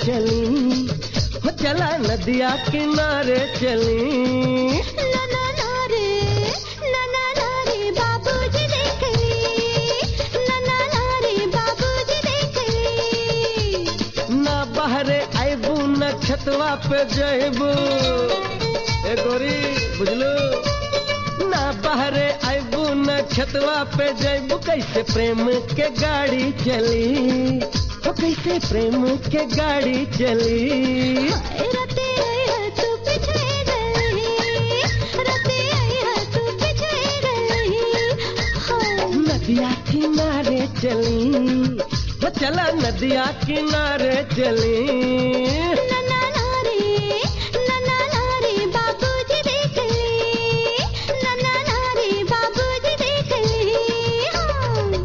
चली, हो चला नदिया किनारे चली। ना ना ना रे, ना ना ना रे बाबूजी देख ली, ना ना ना रे बाबूजी देख ली। ना बहरे आइबू न छतवा पे जइबू, ए गोरी बुझलू, ना बहरे आइबू न छतवा पे जइबू। कैसे प्रेम के गाड़ी चली, हो कैसे प्रेम के गाड़ी चली। हाय रते आई है तू पीछे गई, रते आई है तू पीछे गई। हाय नदिया किनारे चली, हो चला नदिया किनारे चली। ना ना ना रे, ना ना ना रे बाबूजी देख ली, ना ना ना रे बाबूजी देख ली। हाँ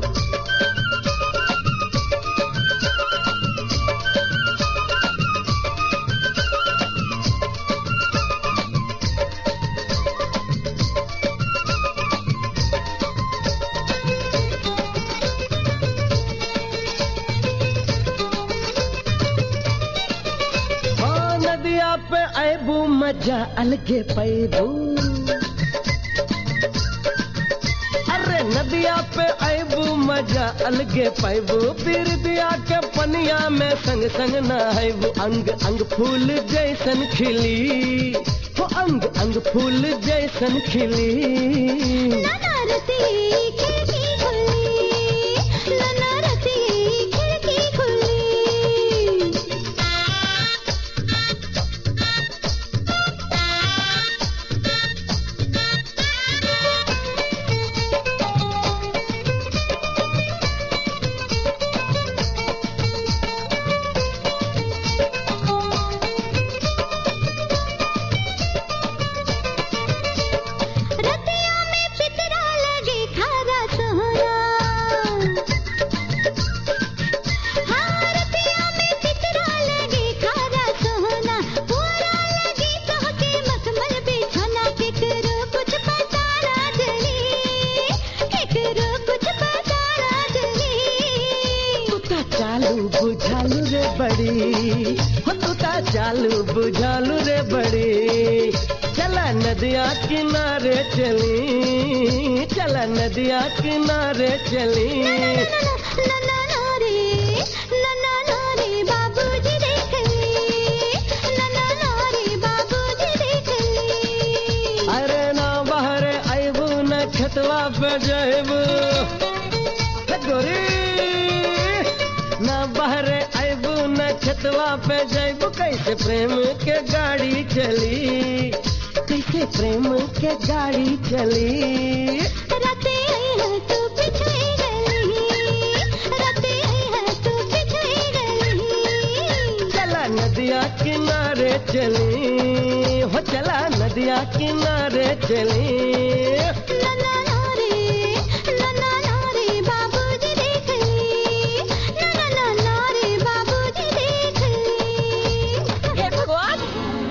हाँ नदिया पे आइबू मजा अलगे पैबू, अरे नदिया पे आइबू मजा अलगे पैबू। पीर दिया के पनिया में संग संग नहाइबू। अंग अंग फूल जैसन खिली, हो अंग अंग फूल जैसन खिली। ना ना रती खिड़की खुली, ना ना रती खिड़की खुली। रतिया में पितरा लगे खारा सोना, हाँ रतिया में पितरा लगे खारा सोना। पूरा लगे कह के मखमल बिछाना, केकरो कुछ पता ना चली, केकरो कुछ पता ना चली। तुता चालू बुझालू रे बड़ी, हो तुता चालू बुझालू रे बड़ी। चला नदिया किनारे चली, चला नदिया किनारे चली। ना ना ना रे, ना ना ना रे बाबूजी देख ली, ना ना ना रे बाबूजी देख ली। अरे ना बहरे आइबू न छतवा पे जइबू, हे गोरी ना बहरे आइबू न छतवा पे जइबू। कैसे प्रेम के गाड़ी चली, कैसे प्रेम के गाड़ी चली। रते आई है तू पीछे गई, रते आई है तू पीछे गई। चला नदिया किनारे चली, हो चला नदिया किनारे चली। ना ना